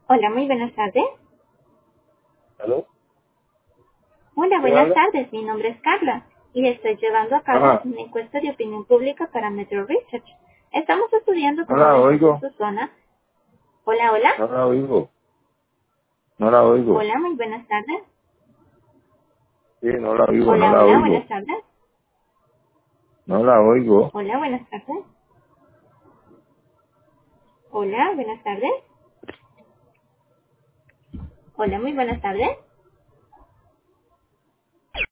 Hola, muy buenas tardes. ¿Aló? Hola, ¿Quién buenas habla? tardes. Mi nombre es Carla y estoy llevando a cabo Ajá, una encuesta de opinión pública para Metro Research. Estamos estudiando no cómo la la gente en oigo, su zona. Hola, hola. no la oigo, no la oigo. Hola, muy buenas tardes. Sí, no la oigo, no Hola, la hola, buenas oigo, tardes. no la oigo. Hola, buenas tardes. Hola, buenas tardes. Hola, muy buenas tardes.